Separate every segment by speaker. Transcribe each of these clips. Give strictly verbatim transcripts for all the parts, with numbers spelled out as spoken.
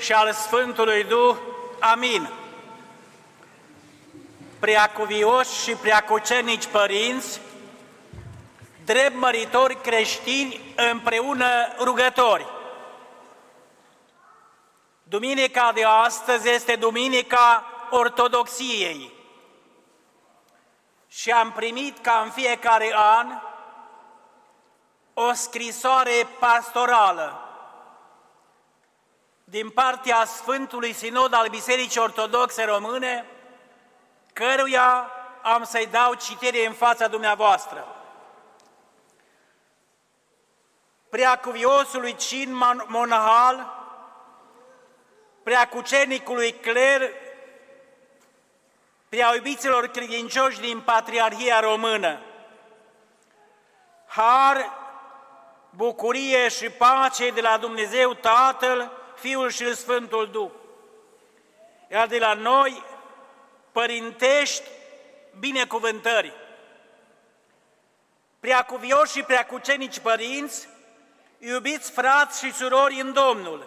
Speaker 1: și al Sfântului Duh. Amin. Preacuvioși și preacucernici părinți, drept măritori creștini împreună rugători. Duminica de astăzi este Duminica Ortodoxiei și am primit ca în fiecare an o scrisoare pastorală din partea Sfântului Sinod al Bisericii Ortodoxe Române, căruia am să-i dau citire în fața dumneavoastră. Preacuviosului Cin Monahal, preacucernicului cler, preaiubiților credincioși din Patriarhia Română, har, bucurie și pace de la Dumnezeu Tatăl, Fiul și Sfântul Duh, iar de la noi părintești binecuvântări. Preacuvioși și preacucernici părinți, iubiți frați și surori în Domnul,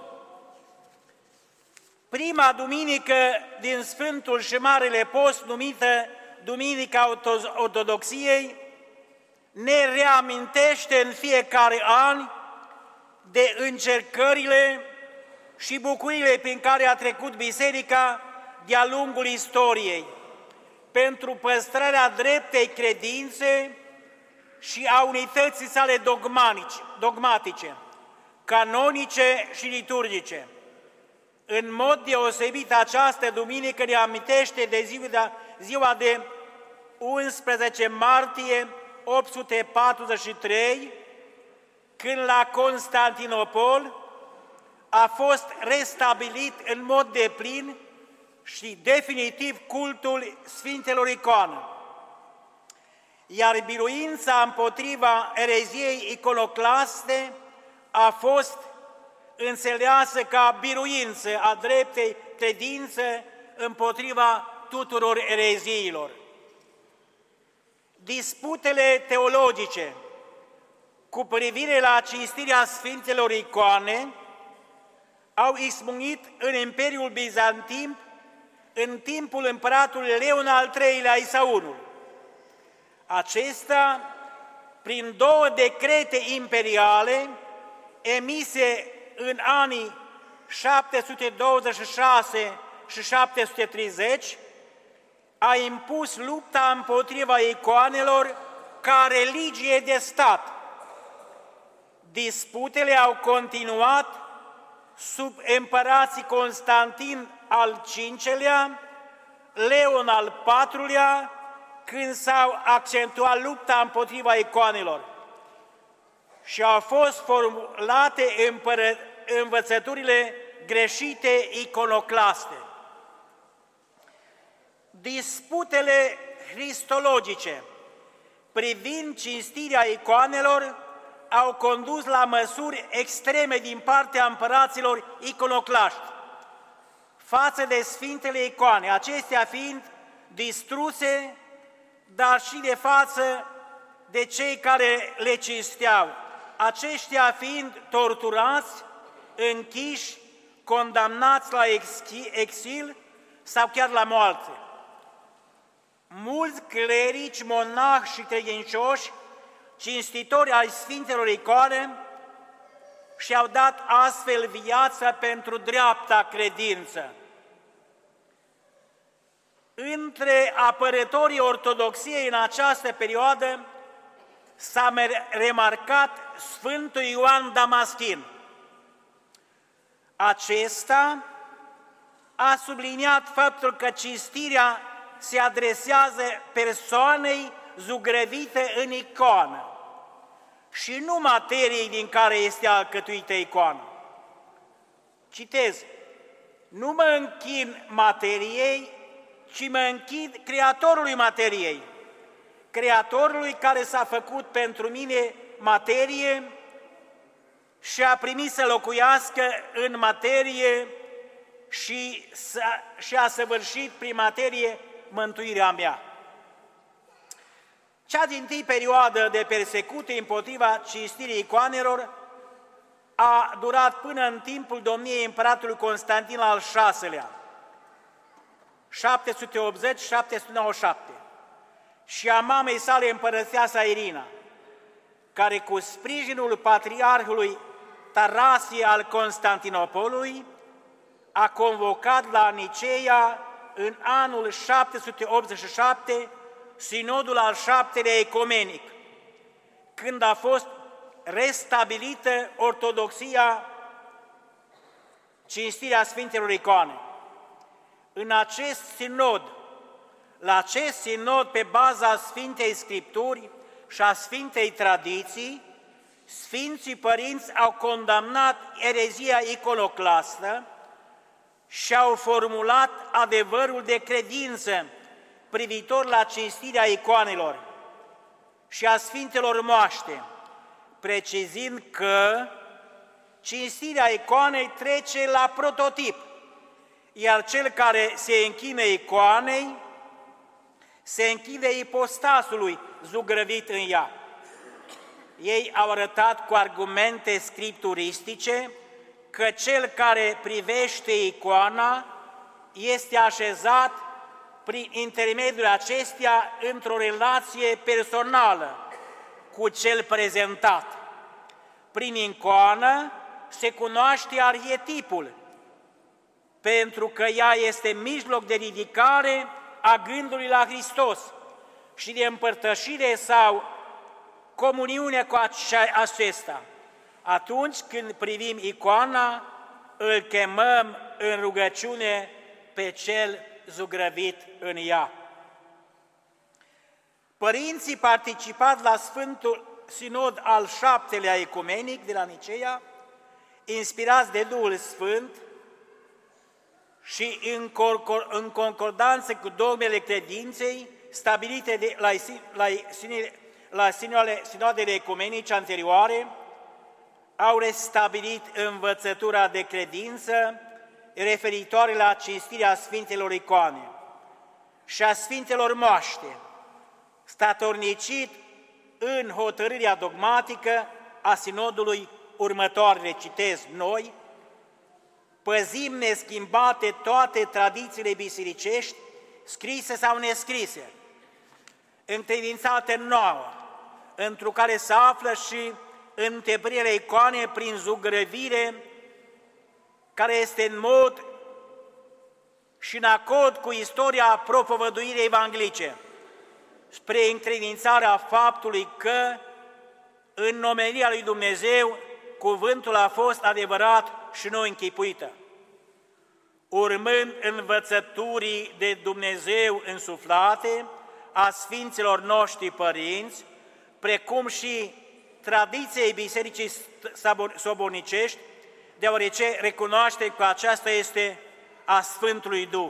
Speaker 1: prima duminică din Sfântul și Marele Post, numită Duminica Ortodoxiei, ne reamintește în fiecare an de încercările și bucuriile prin care a trecut Biserica de-a lungul istoriei, pentru păstrarea dreptei credințe și a unității sale dogmatice, canonice și liturgice. În mod deosebit, această duminică ne amintește de ziua, ziua de unsprezece martie opt sute patruzeci și trei, când la Constantinopol a fost restabilit în mod deplin și definitiv cultul Sfintelor Icoane, iar biruința împotriva ereziei iconoclaste a fost înțeleasă ca biruință a dreptei credințe împotriva tuturor ereziilor. Disputele teologice cu privire la cinstirea Sfintelor Icoane au izbucnit în Imperiul Bizantin în timpul împăratului Leon al treilea Isaurul. Acesta, prin două decrete imperiale emise în anii șapte sute douăzeci și șase și șapte sute treizeci, a impus lupta împotriva icoanelor ca religie de stat. Disputele au continuat sub împărații Constantin al cincelea, Leon al patrulea, când s-au accentuat lupta împotriva icoanelor și au fost formulate învățăturile greșite iconoclaste. Disputele cristologice privind cinstirea icoanelor au condus la măsuri extreme din partea împăraților iconoclaști față de Sfintele Icoane, acestea fiind distruse, dar și de față de cei care le cinsteau, aceștia fiind torturați, închiși, condamnați la exil sau chiar la moarte. Mulți clerici, monahi și credincioși, cinstitori ai Sfintelor Icoane, și-au dat astfel viața pentru dreapta credință. Între apărătorii ortodoxiei în această perioadă s-a remarcat Sfântul Ioan Damaschin. Acesta a subliniat faptul că cinstirea se adresează persoanei zugrăvite în icoană și nu materiei din care este alcătuită icoana. Citez: nu mă închin materiei, ci mă închin Creatorului materiei, Creatorului care s-a făcut pentru mine materie și a primit să locuiască în materie și, și a săvârșit prin materie mântuirea mea. Cea dintâi perioadă de persecuție împotriva cinstirii icoanelor a durat până în timpul domniei împăratului Constantin al șaselea, șapte sute optzeci - șapte sute nouăzeci și șapte, și a mamei sale împărățeasa Irina, care cu sprijinul patriarhului Tarasie al Constantinopolului a convocat la Niceea în anul șapte sute optzeci și șapte sinodul al șaptelea ecumenic, când a fost restabilită ortodoxia, cinstirea Sfintelor Icoane. În acest sinod, la acest sinod, pe baza Sfintei Scripturi și a Sfintei Tradiții, Sfinții Părinți au condamnat erezia iconoclastă și au formulat adevărul de credință privitor la cinstirea icoanelor și a Sfintelor Moaște, precizând că cinstirea icoanei trece la prototip, iar cel care se închină icoanei se închide ipostasului zugrăvit în ea. Ei au arătat cu argumente scripturistice că cel care privește icoana este așezat prin intermediul acesteia într-o relație personală cu cel prezentat. Prin icoană se cunoaște arhetipul, pentru că ea este mijloc de ridicare a gândului la Hristos și de împărtășire sau comuniune cu acesta. Atunci când privim icoana, îl chemăm în rugăciune pe cel zugrăvit în ea. Părinții participat la Sfântul Sinod al șaptelea ecumenic de la Niceea, inspirați de Duhul Sfânt și în concordanță cu dogmele credinței stabilite de la, la, la sinoadele ecumenice anterioare, au restabilit învățătura de credință referitoare la cinstirea Sfintelor Icoane și a Sfintelor Moaște, statornicit în hotărârea dogmatică a sinodului următoarele, citez noi: păzim neschimbate toate tradițiile bisericești, scrise sau nescrise, încredințate nouă, întru care se află și înteprirea icoane prin zugrăvire, care este în mod și în acord cu istoria propovăduirii evanghelice, spre încredințarea faptului că în nomenia lui Dumnezeu cuvântul a fost adevărat și nu închipuită. Urmând învățăturii de Dumnezeu însuflate a Sfinților noștri părinți, precum și tradiției Bisericii Sobornicești, deoarece recunoaște că aceasta este a Sfântului Duh,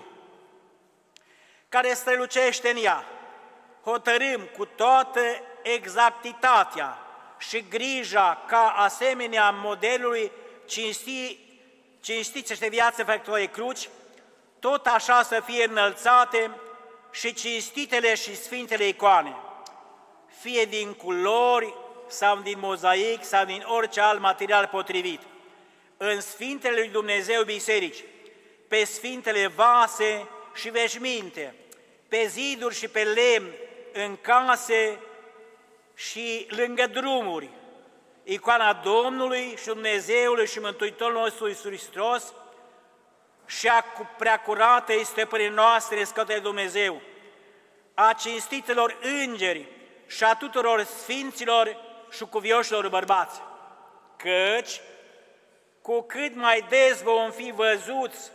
Speaker 1: care strălucește în ea, hotărâm cu toată exactitatea și grija ca asemenea modelului cinstit, cinstiți de viață făcătoare cruci, tot așa să fie înălțate și cinstitele și sfintele icoane, fie din culori sau din mozaic sau din orice alt material potrivit, în Sfintele lui Dumnezeu biserici, pe sfintele vase și veșminte, pe ziduri și pe lemn, în case și lângă drumuri, icoana Domnului și Dumnezeului și Mântuitorul nostru Iisus Hristos și a preacurată stăpânii noastre, Scătării Dumnezeu, a cinstitelor îngeri și a tuturor sfinților și cuvioșilor bărbați, căci cu cât mai des vom fi văzuți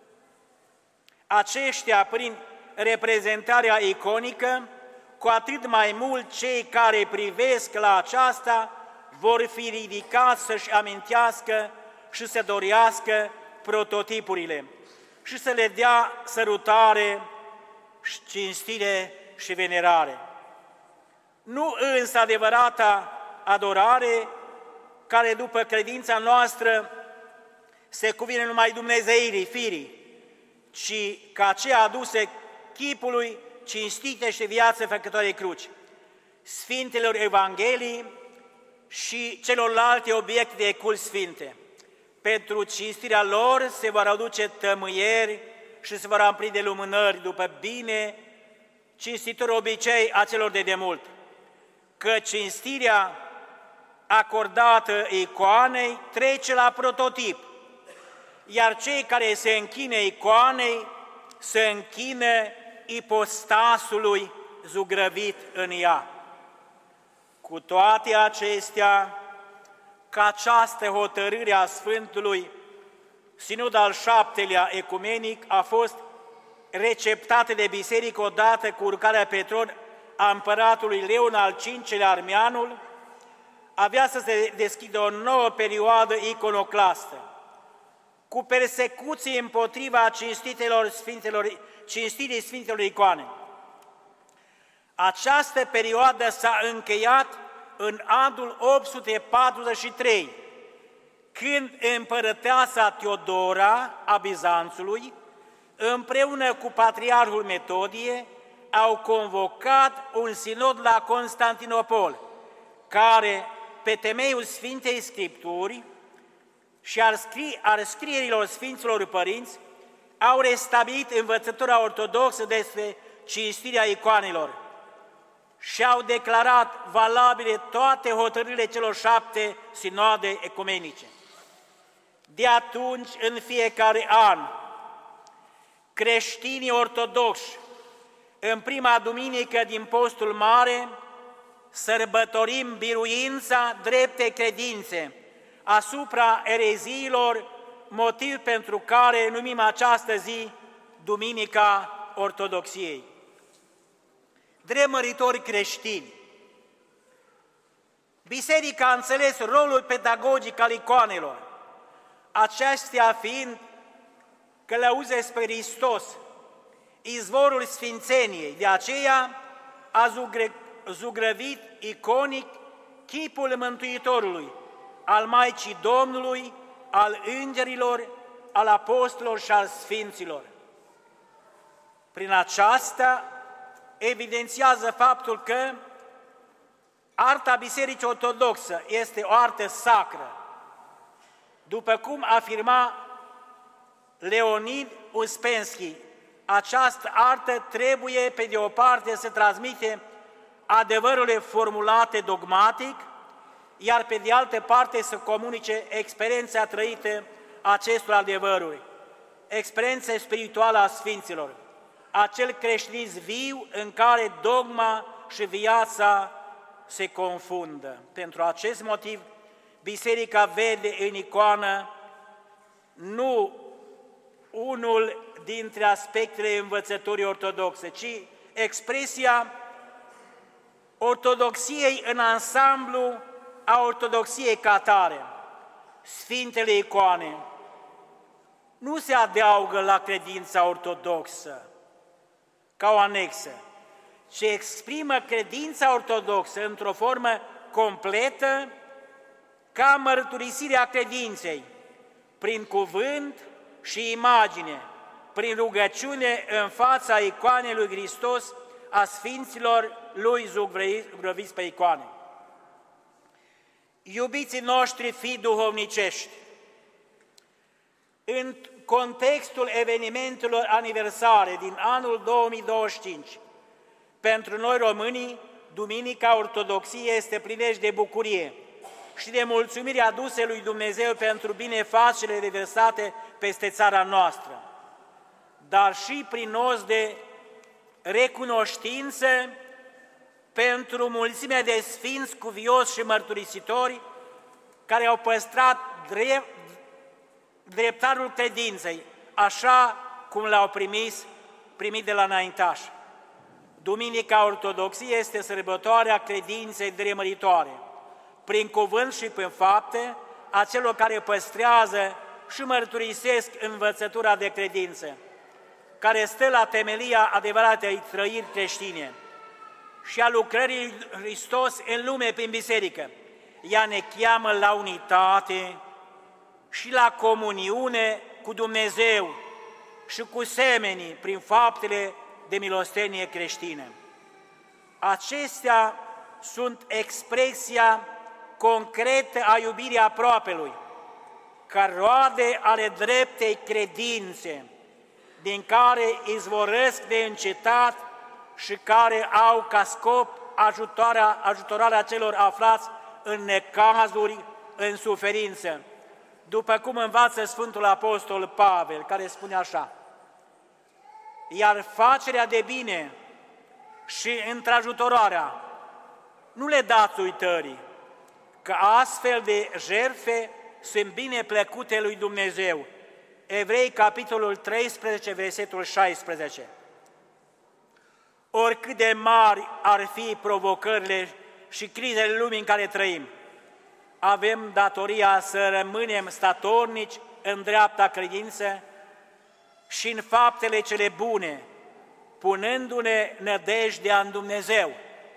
Speaker 1: aceștia prin reprezentarea iconică, cu atât mai mult cei care privesc la aceasta vor fi ridicați să-și amintească și să dorească prototipurile și să le dea sărutare, cinstire și venerare. Nu însă adevărata adorare, care după credința noastră se cuvine numai Dumnezeirii, firii, ci ca aceea aduse chipului cinstite și viață făcătoare cruci, Sfintelor Evanghelii și celorlalte obiecte de cult sfinte. Pentru cinstirea lor se vor aduce tămâieri și se vor ampli de lumânări după bine cinstitor obicei a celor de demult, că cinstirea acordată icoanei trece la prototip, iar cei care se închină icoanei se închină ipostasului zugrăvit în ea. Cu toate acestea, că această hotărâre a Sfântului Sinod al șaptelea ecumenic a fost receptată de biserică odată cu urcarea pe tron a împăratului Leon al cincilea Armeanul, avea să se deschidă o nouă perioadă iconoclastă, cu persecuții împotriva cinstitelor sfintelor, cinstirii Sfintelor Icoane. Această perioadă s-a încheiat în anul opt sute patruzeci și trei, când împărăteasa Teodora a Bizanțului, împreună cu patriarhul Metodie, au convocat un sinod la Constantinopol, care, pe temeiul Sfintei Scripturi și al, scri, al scrierilor Sfinților Părinți, au restabilit învățătura ortodoxă despre cinstirea icoanelor și au declarat valabile toate hotărârile celor șapte sinoade ecumenice. De atunci, în fiecare an, creștinii ortodoxi, în prima duminică din Postul Mare, sărbătorim biruința dreptei credințe asupra ereziilor, motiv pentru care numim această zi Duminica Ortodoxiei. Drept măritori creștini, Biserica a înțeles rolul pedagogic al icoanelor, acestea fiind călăuze spre Hristos, izvorul sfințeniei. De aceea a zugrăvit iconic chipul Mântuitorului, al Maicii Domnului, al îngerilor, al apostolilor și al sfinților. Prin aceasta evidențiază faptul că arta Bisericii Ortodoxă este o artă sacră, după cum afirma Leonid Uspensky. Această artă trebuie, pe de o parte, să transmite adevărurile formulate dogmatic, iar pe de altă parte să comunice experiența trăită acestor adevăruri, experiența spirituală a Sfinților, acel creștinism viu în care dogma și viața se confundă. Pentru acest motiv, Biserica vede în icoană nu unul dintre aspectele învățăturii ortodoxe, ci expresia ortodoxiei în ansamblu a ortodoxiei ca atare. Sfintele icoane nu se adaugă la credința ortodoxă ca o anexă, ci exprimă credința ortodoxă într-o formă completă ca mărturisirea credinței, prin cuvânt și imagine, prin rugăciune în fața icoanei lui Hristos, a Sfinților lui zugrăviți pe icoane. Iubiții noștri fii duhovnicești, în contextul evenimentelor aniversare din anul două mii douăzeci și cinci, pentru noi românii, Duminica Ortodoxiei este prilej de bucurie și de mulțumire aduse lui Dumnezeu pentru binefacerile reversate peste țara noastră, dar și prin os de recunoștință pentru mulțimea de sfinți cuvioși și mărturisitori care au păstrat drept, dreptarul credinței, așa cum l-au primit, primit de la înaintași. Duminica Ortodoxiei este sărbătoarea credinței dremăritoare, prin cuvânt și prin fapte, a celor care păstrează și mărturisesc învățătura de credință, care stă la temelia adevăratei trăiri creștine și a lucrării lui Hristos în lume prin biserică. Ea ne cheamă la unitate și la comuniune cu Dumnezeu și cu semenii prin faptele de milostenie creștină. Acestea sunt expresia concretă a iubirii aproapelui, ca roade ale dreptei credințe, din care izvorăsc de încetat și care au ca scop ajutorarea, ajutorarea celor aflați în necazuri, în suferință, după cum învață Sfântul Apostol Pavel, care spune așa: iar facerea de bine și întrajutorarea nu le dați uitării, că astfel de jertfe sunt bine plăcute lui Dumnezeu. Evrei, capitolul treisprezece, versetul șaisprezece. Oricât de mari ar fi provocările și crizele lumii în care trăim, avem datoria să rămânem statornici în dreapta credință și în faptele cele bune, punându-ne nădejdea în Dumnezeu,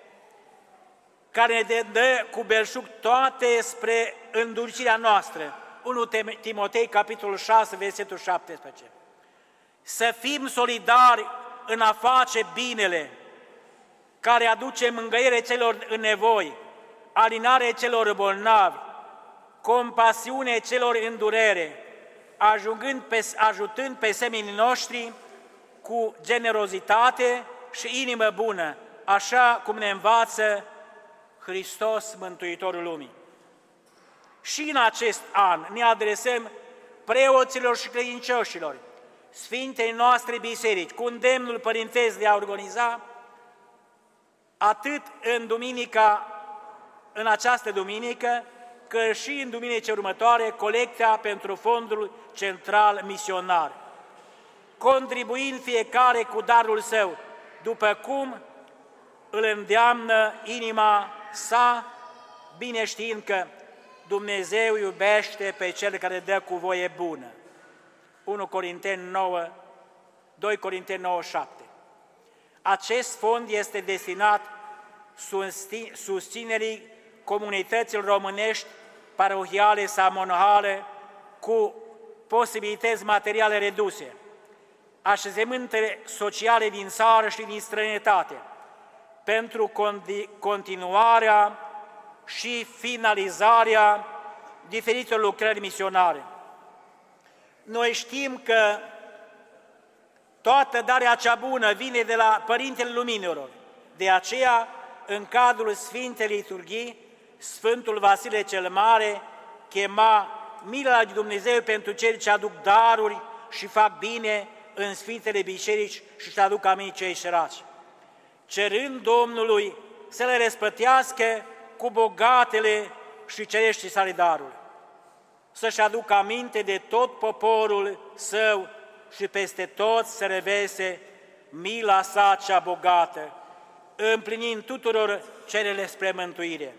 Speaker 1: care ne dă cu belșug toate spre îndulcirea noastră. unu Timotei, capitolul șase, versetul șaptesprezece. Să fim solidari în a face binele, care aduce mângâiere celor în nevoi, alinare celor bolnavi, compasiune celor în durere, ajungând pe, ajutând pe seminii noștri cu generozitate și inimă bună, așa cum ne învață Hristos, Mântuitorul lumii. Și în acest an ne adresăm preoților și credincioșilor Sfintei noastre biserici, cu îndemnul părintesc de a organiza atât în duminica, în această duminică, că și în duminica următoare, colecta pentru Fondul Central Misionar, contribuind fiecare cu darul său, după cum îl îndeamnă inima sa, bine știind că Dumnezeu iubește pe cel care dă cu voie bună. unu Corinteni nouă, doi Corinteni nouă, șapte. Acest fond este destinat susținerii comunităților românești, parohiale sau monahale cu posibilități materiale reduse, așezământele sociale din țară și din străinătate, pentru continuarea și finalizarea diferitelor lucrări misionare. Noi știm că toată darea cea bună vine de la Părintele Luminilor. De aceea, în cadrul Sfintei Liturghii, Sfântul Vasile cel Mare chema mila lui Dumnezeu pentru cei ce aduc daruri și fac bine în Sfintele Biserici și își aduc aminte cei săraci, cerând Domnului să le răspătească cu bogatele și cerești sale daruri, să-și aducă aminte de tot poporul său și peste tot să revese mila sa cea bogată, împlinind tuturor cerele spre mântuire.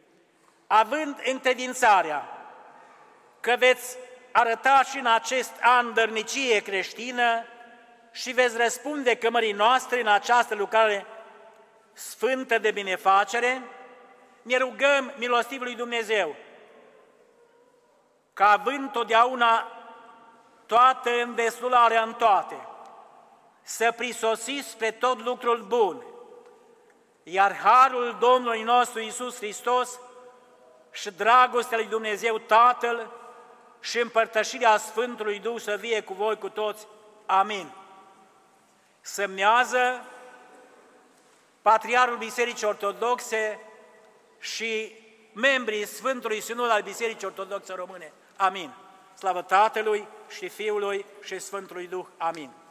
Speaker 1: Având încredințarea că veți arăta și în acest an dărnicie creștină și veți răspunde chemării noastre în această lucrare sfântă de binefacere, ne rugăm milostivului Dumnezeu ca având totdeauna toată îndeslularea în toate, să prisosiți spre tot lucrul bun, iar harul Domnului nostru Iisus Hristos și dragostea lui Dumnezeu Tatăl și împărtășirea Sfântului Duh să fie cu voi cu toți. Amin. Semnează Patriarhul Bisericii Ortodoxe și membrii Sfântului Sinod al Bisericii Ortodoxe Române. Amin. Slavă Tatălui și Fiului și Sfântului Duh. Amin.